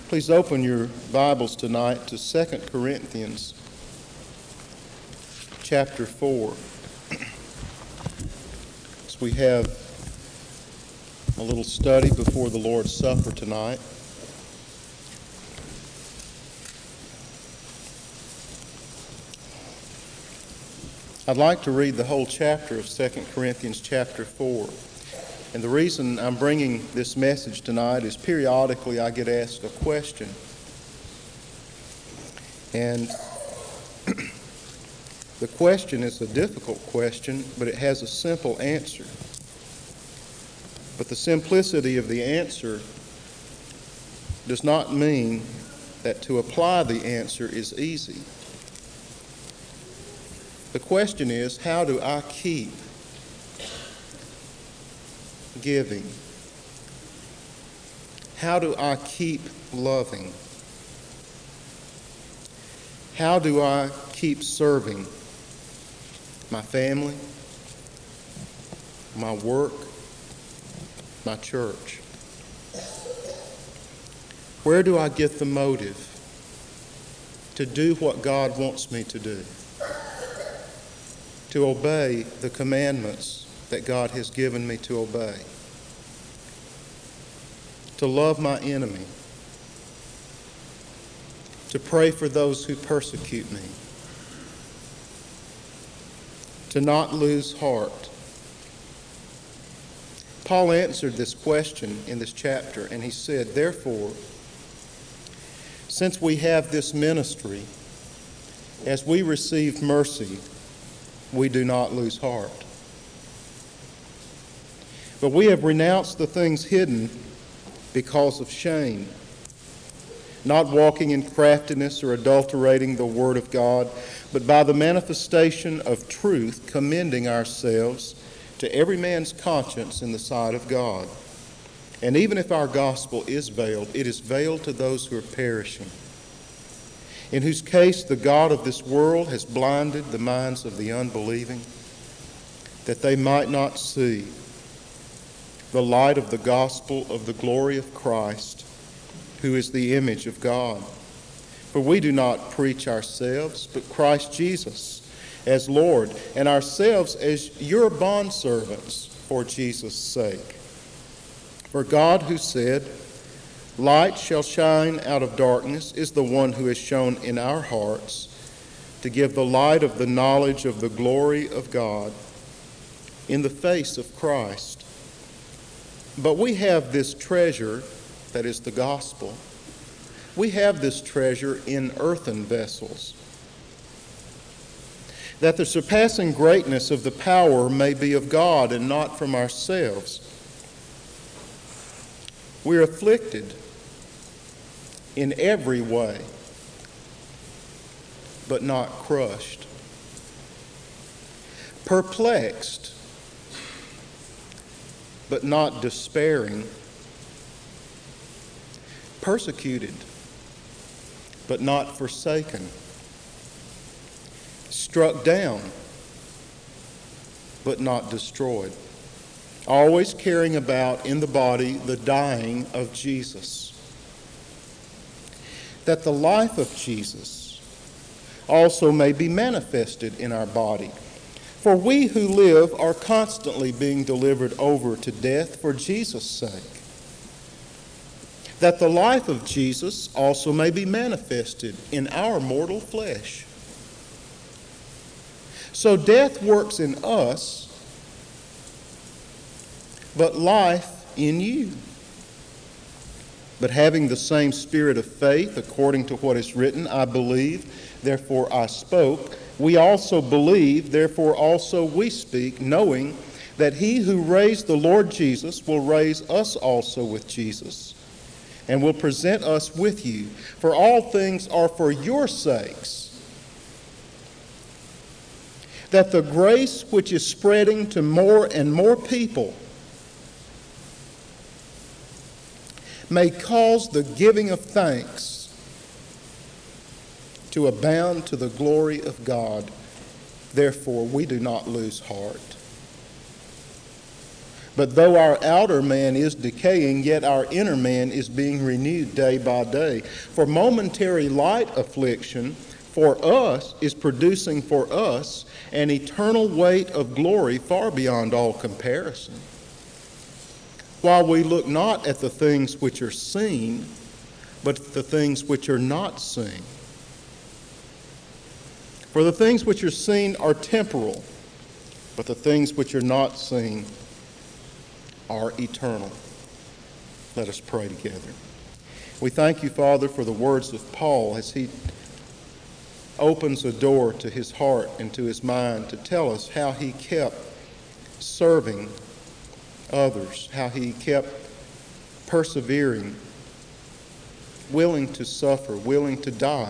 Please open your Bibles tonight to 2 Corinthians chapter 4. As we have a little study before the Lord's Supper tonight. I'd like to read the whole chapter of 2 Corinthians chapter 4. And the reason I'm bringing this message tonight is periodically I get asked a question. And the question is a difficult question, but it has a simple answer. But the simplicity of the answer does not mean that to apply the answer is easy. The question is, how do I keep giving? How do I keep loving? How do I keep serving my family, my work, my church? Where do I get the motive to do what God wants me to do? To obey the commandments that God has given me to obey. To love my enemy. To pray for those who persecute me. To not lose heart. Paul answered this question in this chapter, and he said, "Therefore, since we have this ministry, as we receive mercy, we do not lose heart. But we have renounced the things hidden because of shame, not walking in craftiness or adulterating the word of God, but by the manifestation of truth, commending ourselves to every man's conscience in the sight of God. And even if our gospel is veiled, it is veiled to those who are perishing, in whose case the God of this world has blinded the minds of the unbelieving, that they might not see the light of the gospel of the glory of Christ, who is the image of God. For we do not preach ourselves, but Christ Jesus as Lord, and ourselves as your bondservants for Jesus' sake. For God, who said, 'Light shall shine out of darkness,' is the one who has shone in our hearts to give the light of the knowledge of the glory of God in the face of Christ. But we have this treasure, that is the gospel, we have this treasure in earthen vessels, that the surpassing greatness of the power may be of God and not from ourselves. We are afflicted in every way, but not crushed. Perplexed, but not despairing. Persecuted, but not forsaken. Struck down, but not destroyed. Always carrying about in the body the dying of Jesus, that the life of Jesus also may be manifested in our body. For we who live are constantly being delivered over to death for Jesus' sake, that the life of Jesus also may be manifested in our mortal flesh. So death works in us, but life in you. But having the same spirit of faith, according to what is written, 'I believe, therefore I spoke.' We also believe, therefore also we speak, knowing that he who raised the Lord Jesus will raise us also with Jesus, and will present us with you. For all things are for your sakes, that the grace which is spreading to more and more people may cause the giving of thanks to abound to the glory of God. Therefore, we do not lose heart. But though our outer man is decaying, yet our inner man is being renewed day by day. For momentary light affliction for us is producing for us an eternal weight of glory far beyond all comparison. While we look not at the things which are seen, but the things which are not seen. For the things which are seen are temporal, but the things which are not seen are eternal. Let us pray together. We thank you, Father, for the words of Paul as he opens a door to his heart and to his mind to tell us how he kept serving others, how he kept persevering, willing to suffer, willing to die,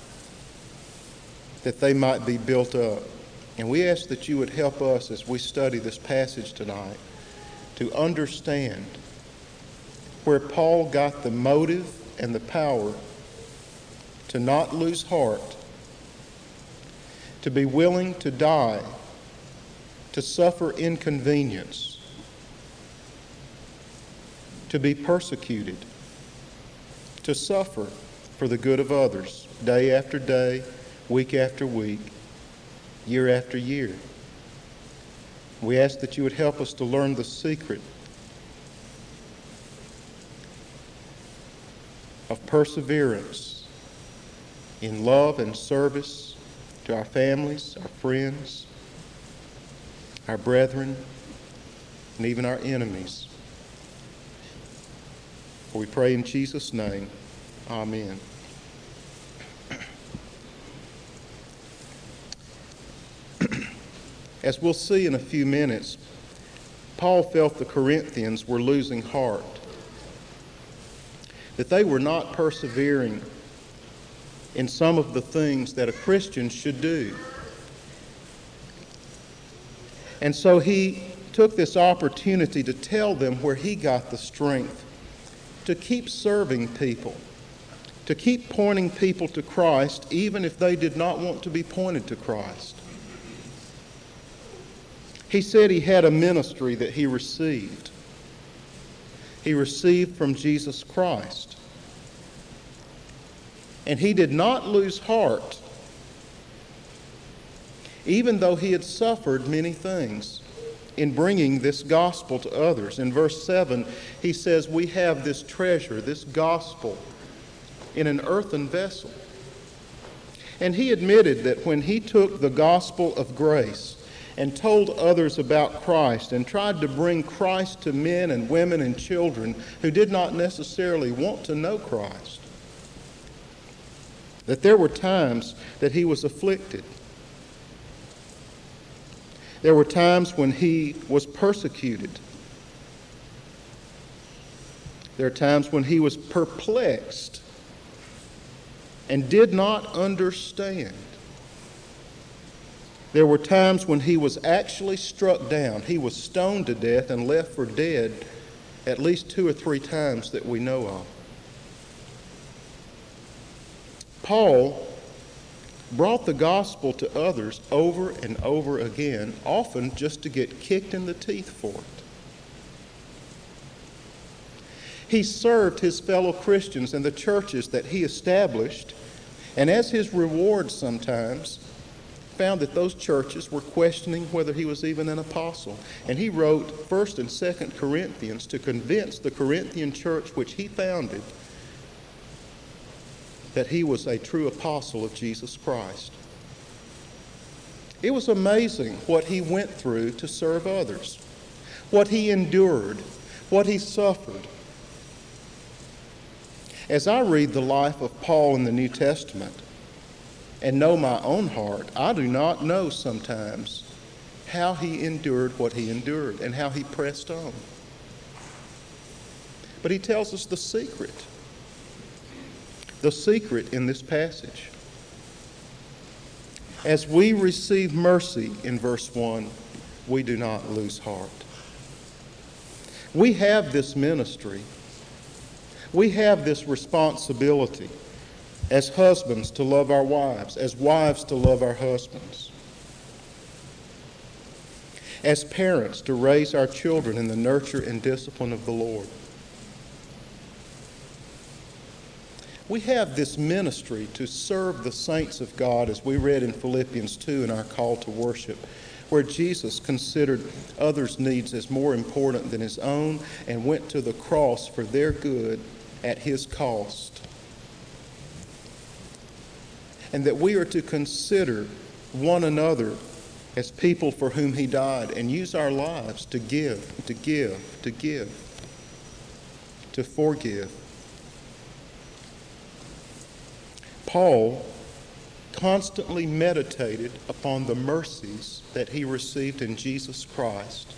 that they might be built up. And we ask that you would help us as we study this passage tonight to understand where Paul got the motive and the power to not lose heart, to be willing to die, to suffer inconvenience, to be persecuted, to suffer for the good of others, day after day, week after week, year after year. We ask that you would help us to learn the secret of perseverance in love and service to our families, our friends, our brethren, and even our enemies. For we pray in Jesus' name, amen. As we'll see in a few minutes, Paul felt the Corinthians were losing heart, that they were not persevering in some of the things that a Christian should do. And so he took this opportunity to tell them where he got the strength to keep serving people, to keep pointing people to Christ, even if they did not want to be pointed to Christ. He said he had a ministry that he received. He received from Jesus Christ. And he did not lose heart, even though he had suffered many things in bringing this gospel to others. In verse 7, he says, we have this treasure, this gospel, in an earthen vessel. And he admitted that when he took the gospel of grace and told others about Christ and tried to bring Christ to men and women and children who did not necessarily want to know Christ, that there were times that he was afflicted. There were times when he was persecuted. There are times when he was perplexed and did not understand. There were times when he was actually struck down. He was stoned to death and left for dead at least 2 or 3 times that we know of. Paul brought the gospel to others over and over again, often just to get kicked in the teeth for it. He served his fellow Christians in the churches that he established, and as his reward sometimes, found that those churches were questioning whether he was even an apostle. And he wrote 1st and 2nd Corinthians to convince the Corinthian church which he founded that he was a true apostle of Jesus Christ. It was amazing what he went through to serve others, what he endured, what he suffered. As I read the life of Paul in the New Testament and know my own heart, I do not know sometimes how he endured what he endured and how he pressed on. But he tells us the secret in this passage. As we receive mercy in verse 1, we do not lose heart. We have this ministry. We have this responsibility as husbands to love our wives, as wives to love our husbands. as parents to raise our children in the nurture and discipline of the Lord. We have this ministry to serve the saints of God, as we read in Philippians 2 in our call to worship, where Jesus considered others' needs as more important than his own and went to the cross for their good at his cost. And that we are to consider one another as people for whom he died and use our lives to give, to forgive. Paul constantly meditated upon the mercies that he received in Jesus Christ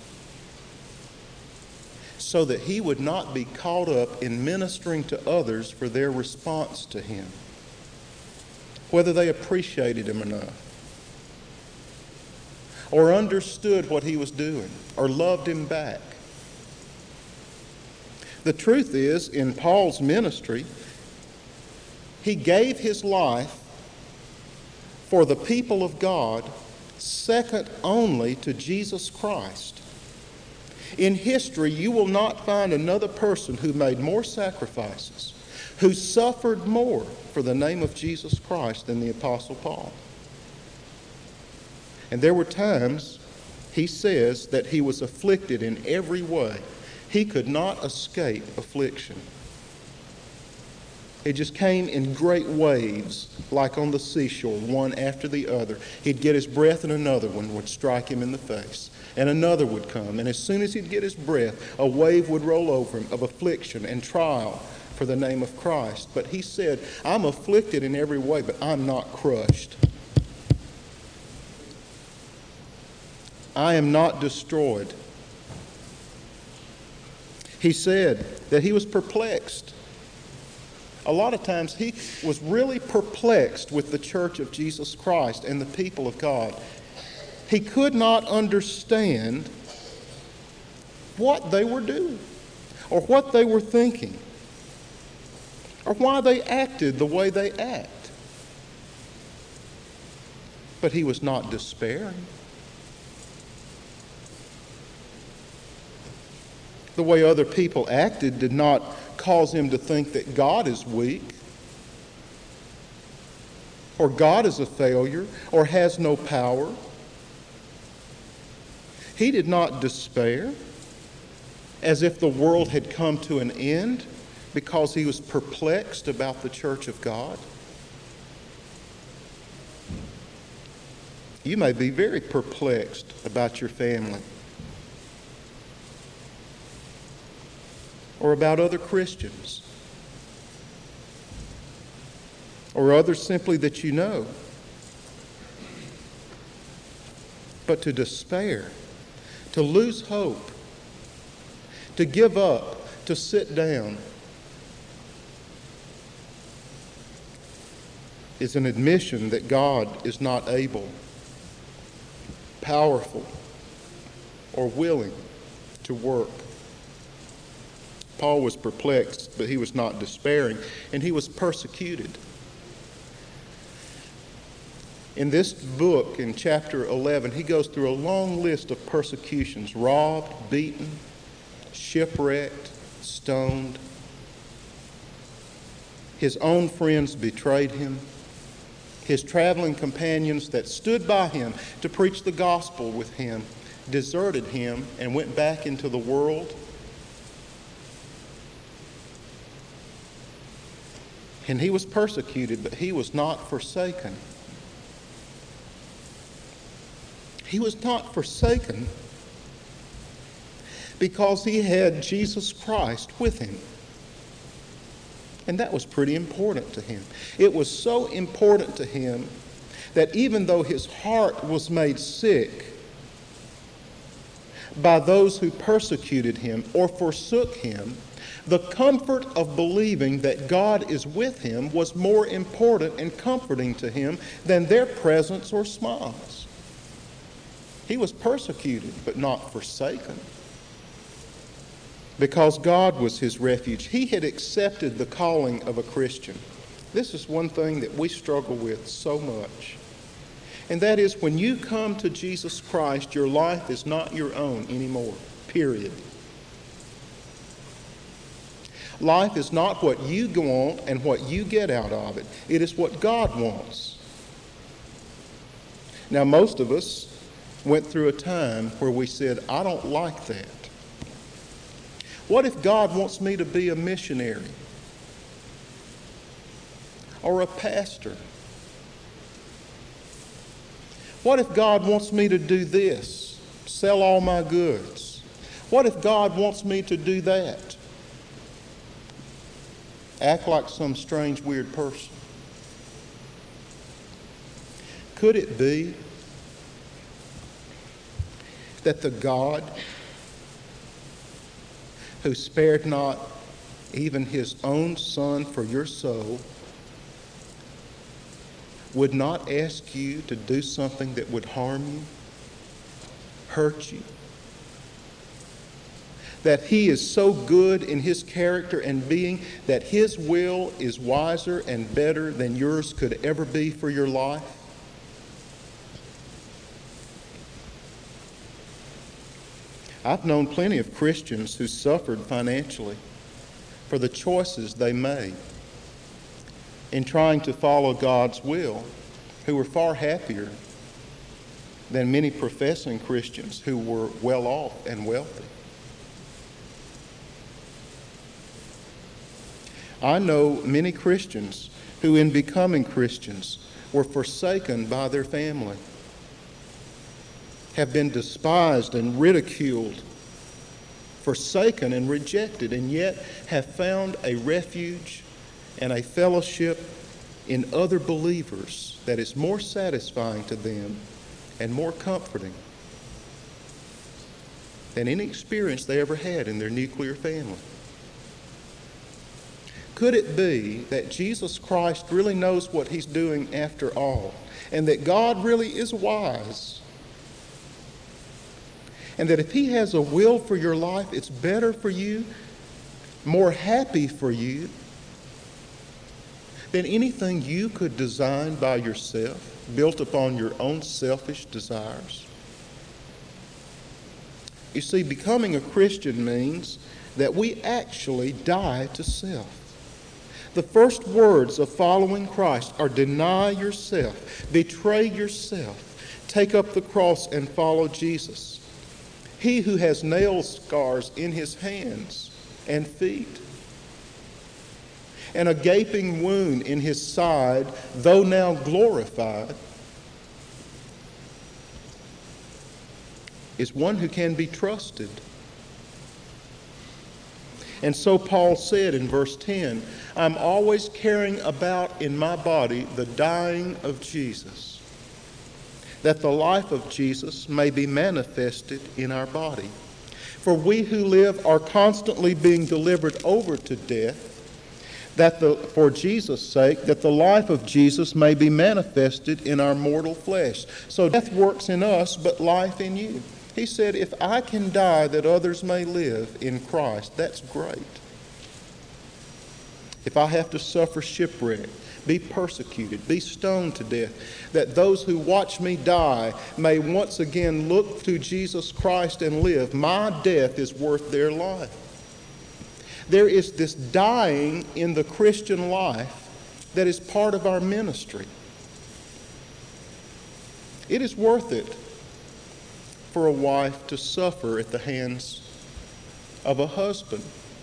so that he would not be caught up in ministering to others for their response to him, whether they appreciated him enough, or understood what he was doing, or loved him back. The truth is, in Paul's ministry, he gave his life for the people of God second only to Jesus Christ. In history, you will not find another person who made more sacrifices, who suffered more for the name of Jesus Christ than the Apostle Paul. And there were times, he says, that he was afflicted in every way. He could not escape affliction. It just came in great waves, like on the seashore, one after the other. He'd get his breath and another one would strike him in the face. And another would come. And as soon as he'd get his breath, a wave would roll over him of affliction and trial for the name of Christ. But he said, I'm afflicted in every way, but I'm not crushed. I am not destroyed. He said that he was perplexed. A lot of times he was really perplexed with the church of Jesus Christ and the people of God. He could not understand what they were doing or what they were thinking or why they acted the way they act. But he was not despairing. The way other people acted did not cause him to think that God is weak or God is a failure or has no power. He did not despair as if the world had come to an end because he was perplexed about the church of God. You may be very perplexed about your family or about other Christians or others simply that you know. But to despair, to lose hope, to give up, to sit down is an admission that God is not able, powerful, or willing to work. Paul was perplexed, but he was not despairing, and he was persecuted. In this book, in chapter 11, he goes through a long list of persecutions: robbed, beaten, shipwrecked, stoned. His own friends betrayed him. His traveling companions that stood by him to preach the gospel with him deserted him and went back into the world. And he was persecuted, but he was not forsaken. He was not forsaken because he had Jesus Christ with him. And that was pretty important to him. It was so important to him that even though his heart was made sick by those who persecuted him or forsook him, the comfort of believing that God is with him was more important and comforting to him than their presence or smiles. He was persecuted, but not forsaken, because God was his refuge. He had accepted the calling of a Christian. This is one thing that we struggle with so much, And that is, when you come to Jesus Christ, your life is not your own anymore, period. Life is not what you want and what you get out of it. It is what God wants. Now, most of us went through a time where we said, I don't like that. What if God wants me to be a missionary or a pastor? What if God wants me to do this, sell all my goods? What if God wants me to do that? Act like some strange, weird person. Could it be that the God who spared not even his own Son for your soul would not ask you to do something that would harm you, hurt you? That he is so good in his character and being that his will is wiser and better than yours could ever be for your life? I've known plenty of Christians who suffered financially for the choices they made in trying to follow God's will, who were far happier than many professing Christians who were well off and wealthy. I know many Christians who, in becoming Christians, were forsaken by their family, have been despised and ridiculed, forsaken and rejected, and yet have found a refuge and a fellowship in other believers that is more satisfying to them and more comforting than any experience they ever had in their nuclear family. Could it be that Jesus Christ really knows what he's doing after all, and that God really is wise, and that if he has a will for your life, it's better for you, more happy for you, than anything you could design by yourself, built upon your own selfish desires? You see, becoming a Christian means that we actually die to self. The first words of following Christ are deny yourself, betray yourself, take up the cross and follow Jesus. He who has nail scars in his hands and feet, and a gaping wound in his side, though now glorified, is one who can be trusted. And so Paul said in verse 10, I'm always carrying about in my body the dying of Jesus, that the life of Jesus may be manifested in our body. For we who live are constantly being delivered over to death, for Jesus' sake, that the life of Jesus may be manifested in our mortal flesh. So death works in us, but life in you. He said, if I can die that others may live in Christ, that's great. If I have to suffer shipwreck, be persecuted, be stoned to death, that those who watch me die may once again look to Jesus Christ and live, my death is worth their life. There is this dying in the Christian life that is part of our ministry. It is worth it for a wife to suffer at the hands of a husband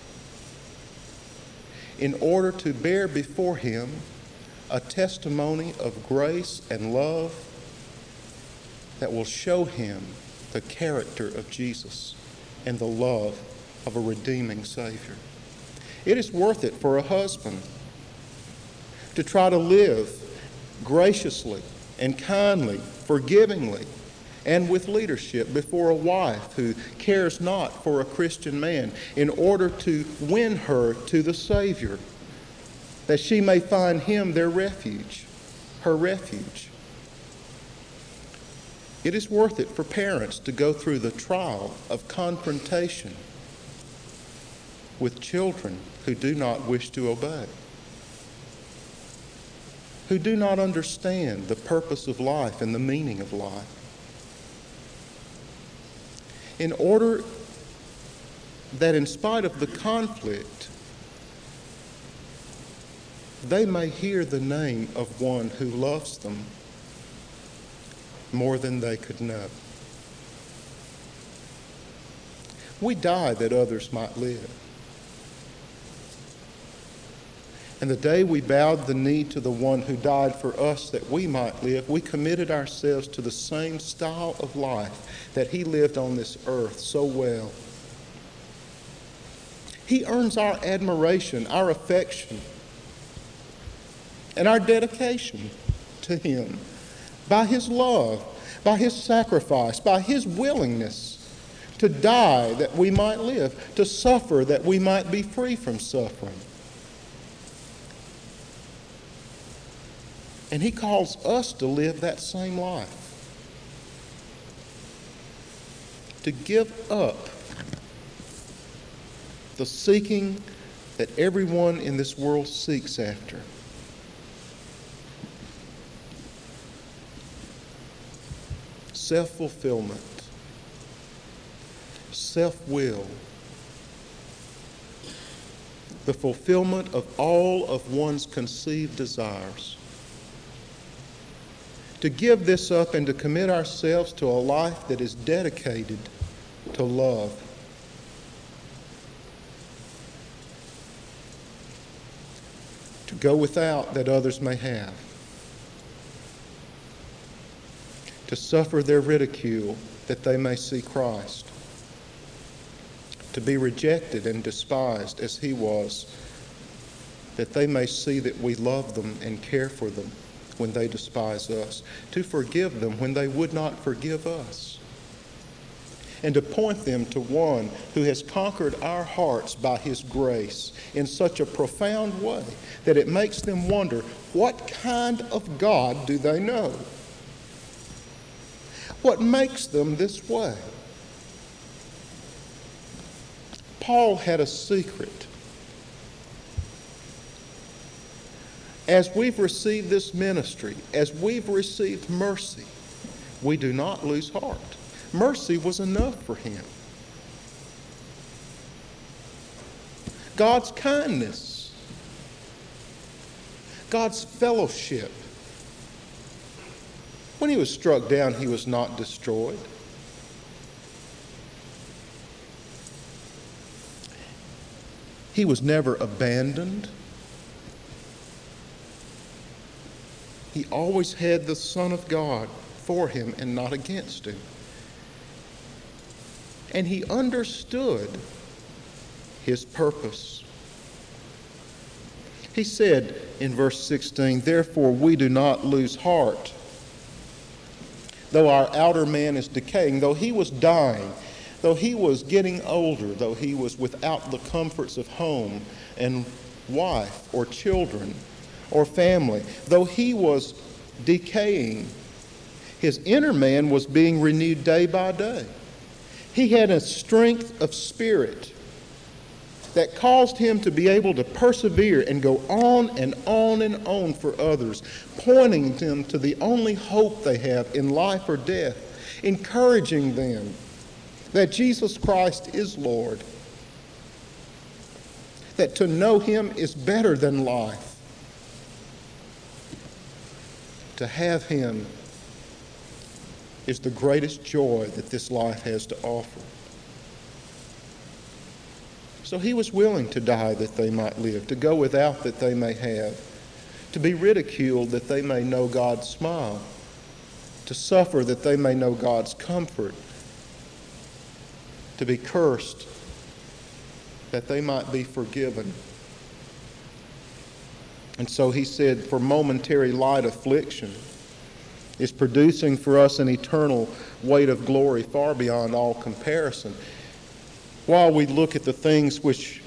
in order to bear before him a testimony of grace and love that will show him the character of Jesus and the love of a redeeming Savior. It is worth it for a husband to try to live graciously and kindly, forgivingly, and with leadership before a wife who cares not for a Christian man, in order to win her to the Savior, that she may find him their refuge, her refuge. It is worth it for parents to go through the trial of confrontation with children who do not wish to obey, who do not understand the purpose of life and the meaning of life. In order that in spite of the conflict, they may hear the name of one who loves them more than they could know. We die that others might live. And the day we bowed the knee to the one who died for us that we might live, we committed ourselves to the same style of life that he lived on this earth so well. He earns our admiration, our affection, and our dedication to him by his love, by his sacrifice, by his willingness to die that we might live, to suffer that we might be free from suffering. And he calls us to live that same life. To give up the seeking that everyone in this world seeks after. Self-fulfillment, self-will, the fulfillment of all of one's conceived desires. To give this up and to commit ourselves to a life that is dedicated to love. To go without that others may have. To suffer their ridicule that they may see Christ. To be rejected and despised as he was, that they may see that we love them and care for them when they despise us. To forgive them when they would not forgive us. And to point them to one who has conquered our hearts by his grace in such a profound way that it makes them wonder, what kind of God do they know? What makes them this way? Paul had a secret. As we've received this ministry, as we've received mercy, we do not lose heart. Mercy was enough for him. God's kindness, God's fellowship. When he was struck down, he was not destroyed. He was never abandoned. He always had the Son of God for him and not against him. And he understood his purpose. He said in verse 16, "Therefore we do not lose heart, though our outer man is decaying," though he was dying, though he was getting older, though he was without the comforts of home and wife or children or family, though he was decaying, his inner man was being renewed day by day. He had a strength of spirit that caused him to be able to persevere and go on and on and on for others, pointing them to the only hope they have in life or death, encouraging them that Jesus Christ is Lord, that to know him is better than life, to have him is the greatest joy that this life has to offer. So he was willing to die that they might live, to go without that they may have, to be ridiculed that they may know God's smile, to suffer that they may know God's comfort, to be cursed that they might be forgiven. And so he said, for momentary light affliction is producing for us an eternal weight of glory far beyond all comparison. While we look not at the things which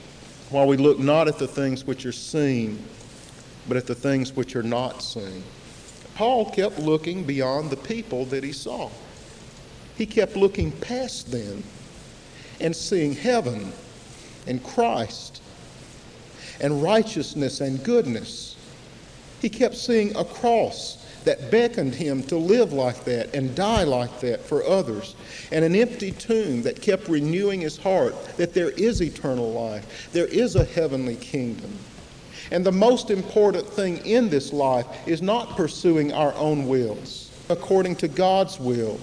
are seen, but at the things which are not seen. Paul kept looking beyond the people that he saw. He kept looking past them and seeing heaven and Christ and righteousness and goodness. He kept seeing a cross that beckoned him to live like that and die like that for others, and an empty tomb that kept renewing his heart that there is eternal life, there is a heavenly kingdom. And the most important thing in this life is not pursuing our own wills, according to God's will.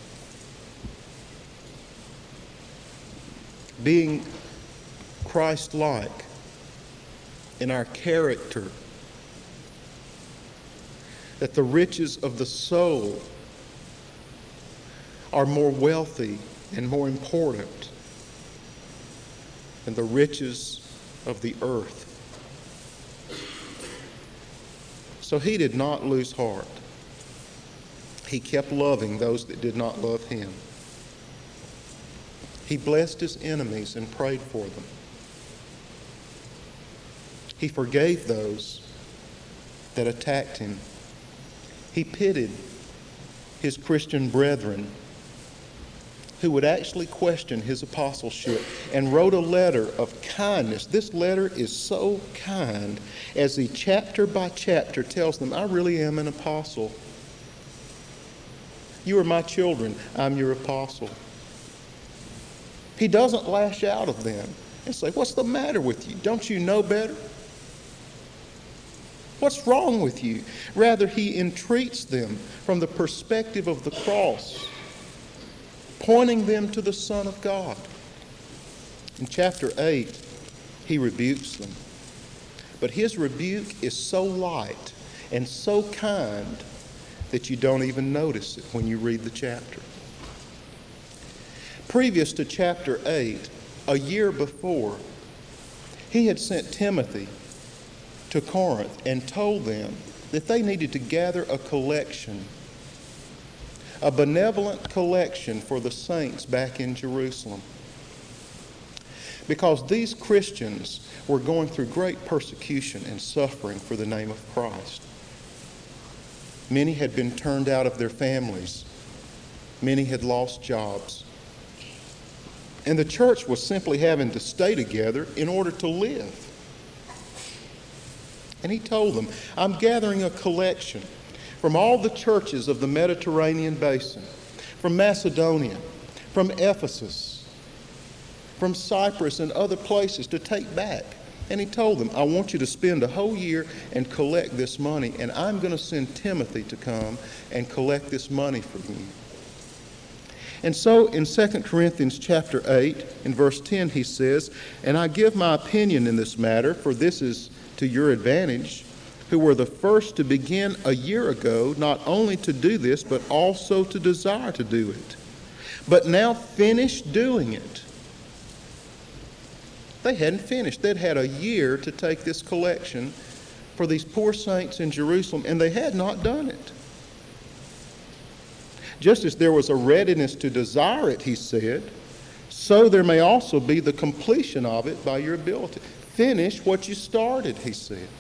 Being Christ-like in our character, that the riches of the soul are more wealthy and more important than the riches of the earth. So he did not lose heart. He kept loving those that did not love him. He blessed his enemies and prayed for them. He forgave those that attacked him. He pitied his Christian brethren who would actually question his apostleship and wrote a letter of kindness. This letter is so kind as he chapter by chapter tells them, I really am an apostle. You are my children. I'm your apostle. He doesn't lash out at them and say, what's the matter with you? Don't you know better? What's wrong with you? Rather, he entreats them from the perspective of the cross, pointing them to the Son of God. In chapter 8, he rebukes them. But his rebuke is so light and so kind that you don't even notice it when you read the chapter. Previous to chapter 8, a year before, he had sent Timothy to Corinth and told them that they needed to gather a collection, a benevolent collection for the saints back in Jerusalem. Because these Christians were going through great persecution and suffering for the name of Christ. Many had been turned out of their families. Many had lost jobs. And the church was simply having to stay together in order to live. And he told them, I'm gathering a collection from all the churches of the Mediterranean basin, from Macedonia, from Ephesus, from Cyprus and other places to take back. And he told them, I want you to spend a whole year and collect this money, and I'm going to send Timothy to come and collect this money for you. And so in 2 Corinthians chapter 8, in verse 10, he says, and I give my opinion in this matter, for this is to your advantage, who were the first to begin a year ago, not only to do this, but also to desire to do it, but now finish doing it. They hadn't finished. They'd had a year to take this collection for these poor saints in Jerusalem, and they had not done it. Just as there was a readiness to desire it, he said, so there may also be the completion of it by your ability. Finish what you started, he said.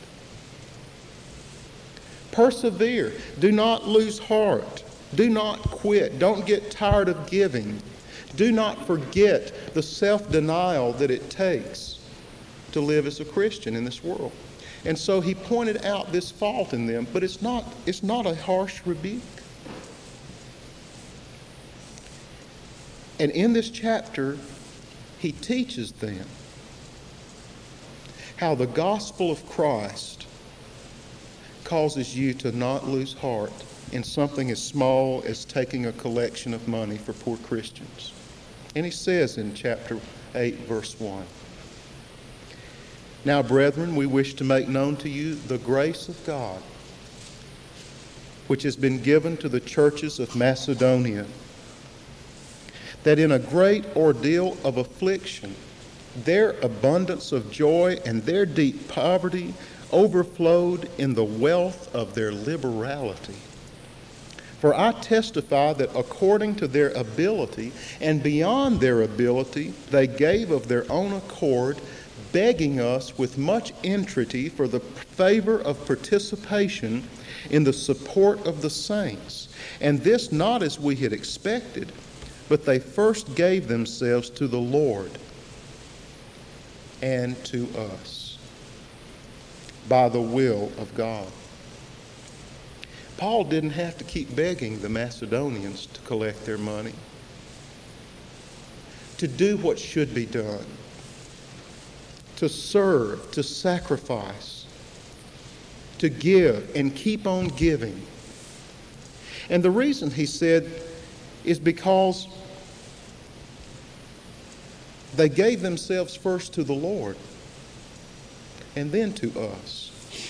Persevere. Do not lose heart. Do not quit. Don't get tired of giving. Do not forget the self-denial that it takes to live as a Christian in this world. And so he pointed out this fault in them, but it's not a harsh rebuke. And in this chapter, he teaches them how the gospel of Christ causes you to not lose heart in something as small as taking a collection of money for poor Christians. And he says in chapter 8, verse 1, now, brethren, we wish to make known to you the grace of God, which has been given to the churches of Macedonia, that in a great ordeal of affliction, their abundance of joy and their deep poverty overflowed in the wealth of their liberality. For I testify that according to their ability and beyond their ability, they gave of their own accord, begging us with much entreaty for the favor of participation in the support of the saints. And this not as we had expected, but they first gave themselves to the Lord and to us by the will of God. Paul didn't have to keep begging the Macedonians to collect their money, to do what should be done, to serve, to sacrifice, to give and keep on giving. And the reason, he said, is because they gave themselves first to the Lord and then to us.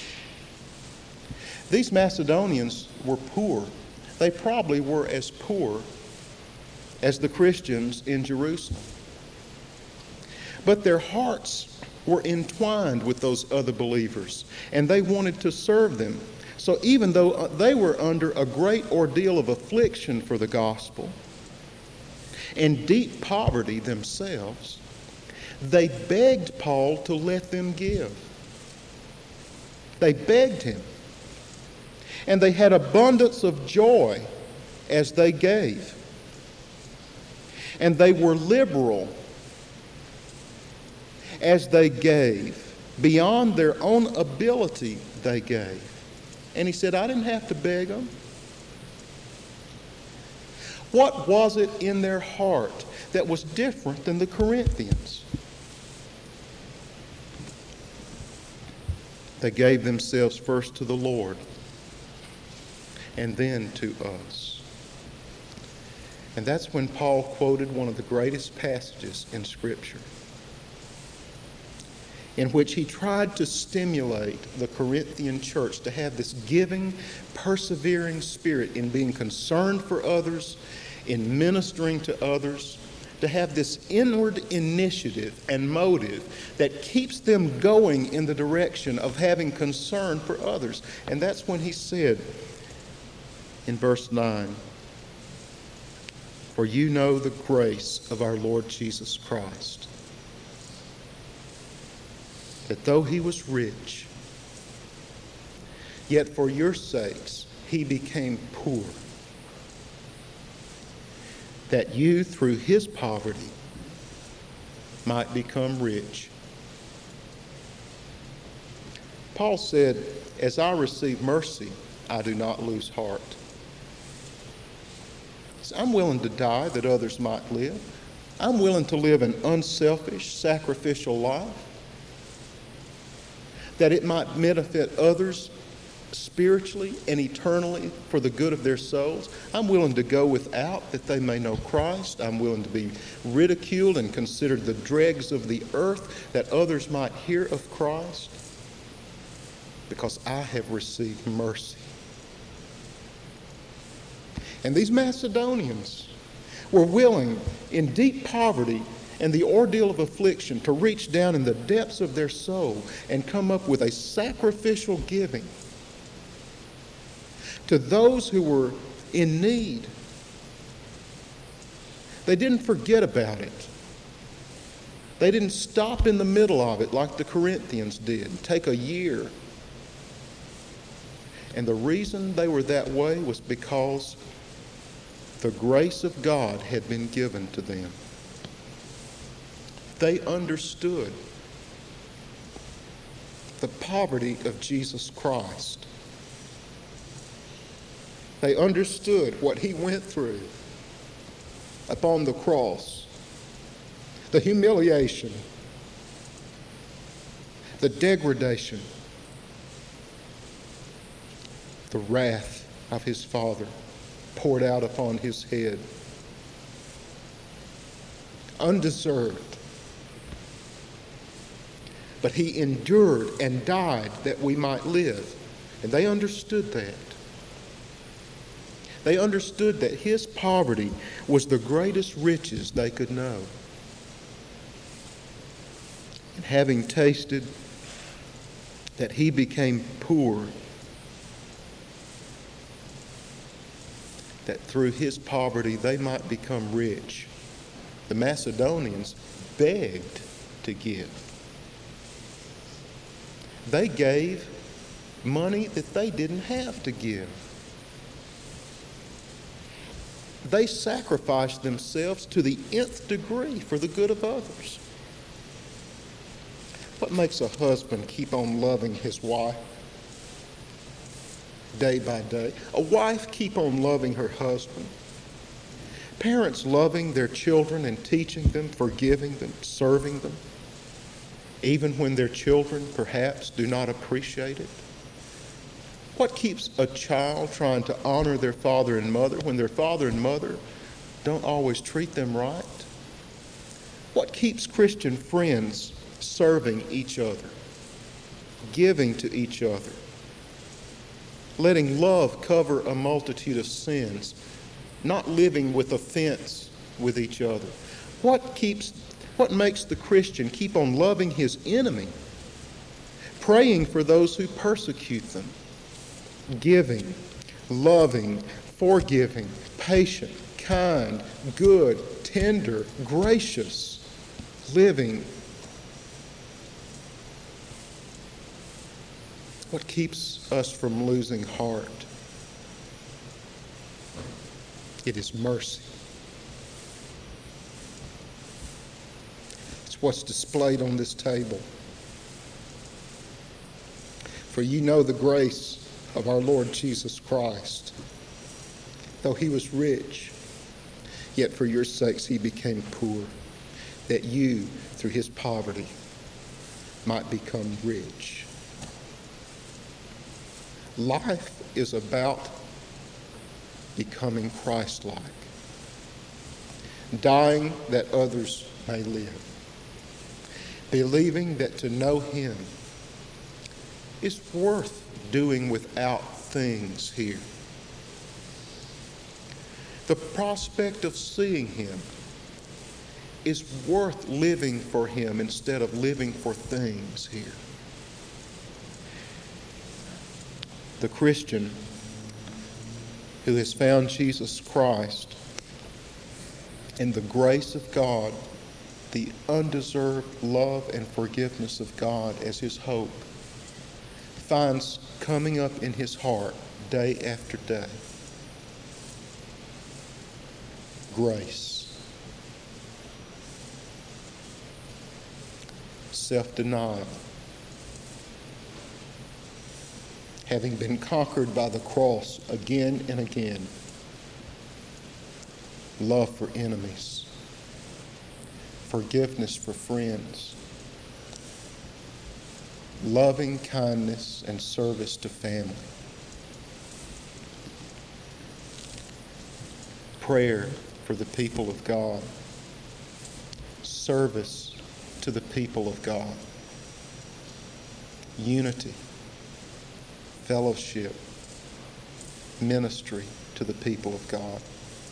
These Macedonians were poor. They probably were as poor as the Christians in Jerusalem. But their hearts were entwined with those other believers, and they wanted to serve them. So even though they were under a great ordeal of affliction for the gospel and deep poverty themselves, they begged Paul to let them give. They begged him. And they had abundance of joy as they gave. And they were liberal as they gave. Beyond their own ability, they gave. And he said, I didn't have to beg them. What was it in their heart that was different than the Corinthians? They gave themselves first to the Lord and then to us. And that's when Paul quoted one of the greatest passages in Scripture, in which he tried to stimulate the Corinthian church to have this giving, persevering spirit in being concerned for others, in ministering to others, to have this inward initiative and motive that keeps them going in the direction of having concern for others. And that's when he said in verse 9, for you know the grace of our Lord Jesus Christ, that though he was rich, yet for your sakes he became poor, that you through his poverty might become rich. Paul said, as I receive mercy, I do not lose heart. So I'm willing to die that others might live. I'm willing to live an unselfish, sacrificial life, that it might benefit others spiritually and eternally for the good of their souls. I'm willing to go without that they may know Christ. I'm willing to be ridiculed and considered the dregs of the earth that others might hear of Christ, because I have received mercy. And these Macedonians were willing, in deep poverty and the ordeal of affliction, to reach down in the depths of their soul and come up with a sacrificial giving to those who were in need. They didn't forget about it. They didn't stop in the middle of it like the Corinthians did, take a year. And the reason they were that way was because the grace of God had been given to them. They understood the poverty of Jesus Christ. They understood what he went through upon the cross, the humiliation, the degradation, the wrath of his Father poured out upon his head. Undeserved. But he endured and died that we might live. And they understood that. They understood that his poverty was the greatest riches they could know. And having tasted that he became poor, that through his poverty they might become rich, the Macedonians begged to give. They gave money that they didn't have to give. They sacrificed themselves to the nth degree for the good of others. What makes a husband keep on loving his wife? day by day. A wife keep on loving her husband. Parents loving their children and teaching them, forgiving them, serving them, even when their children perhaps do not appreciate it. What keeps a child trying to honor their father and mother when their father and mother don't always treat them right? What keeps Christian friends serving each other, giving to each other, letting love cover a multitude of sins, not living with offense with each other? What makes the Christian keep on loving his enemy, praying for those who persecute them, giving, loving, forgiving, patient, kind, good, tender, gracious, living? What keeps us from losing heart? It is mercy. It's what's displayed on this table. For you know the grace of our Lord Jesus Christ. Though he was rich, yet for your sakes he became poor, that you, through his poverty, might become rich. Life is about becoming Christ-like, dying that others may live, believing that to know him is worth doing without things here. The prospect of seeing him is worth living for him instead of living for things here. The Christian who has found Jesus Christ and the grace of God, the undeserved love and forgiveness of God as his hope, finds coming up in his heart day after day grace, self-denial, having been conquered by the cross again and again, love for enemies, forgiveness for friends, loving kindness and service to family, prayer for the people of God, service to the people of God, unity, fellowship, ministry to the people of God.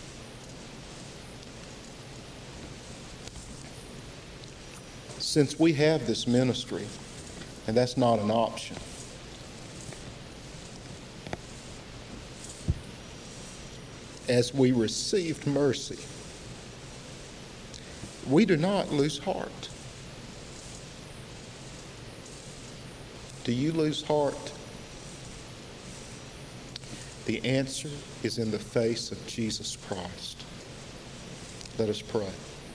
Since we have this ministry, and that's not an option, as we received mercy, we do not lose heart. Do you lose heart? The answer is in the face of Jesus Christ. Let us pray.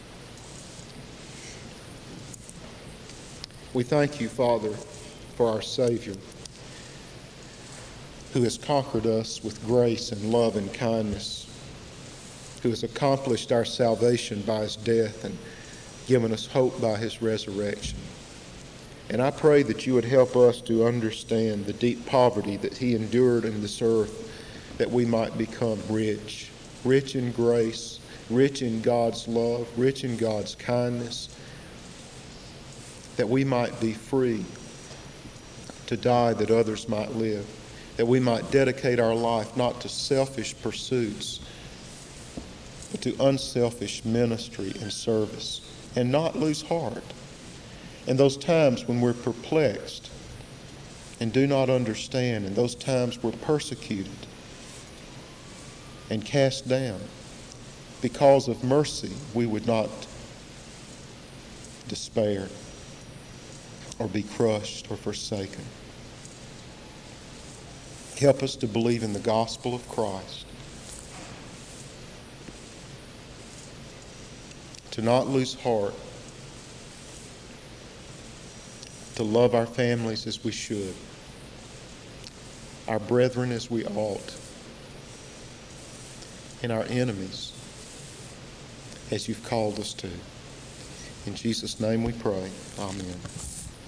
We thank you, Father, for our Savior, who has conquered us with grace and love and kindness, who has accomplished our salvation by his death and given us hope by his resurrection. And I pray that you would help us to understand the deep poverty that he endured in this earth, that we might become rich, rich in grace, rich in God's love, rich in God's kindness, that we might be free to die that others might live, that we might dedicate our life not to selfish pursuits, but to unselfish ministry and service, and not lose heart. In those times when we're perplexed and do not understand, in those times we're persecuted and cast down, because of mercy we would not despair or be crushed or forsaken. Help us to believe in the gospel of Christ, to not lose heart, to love our families as we should, our brethren as we ought, and our enemies as you've called us to. In Jesus' name we pray. Amen.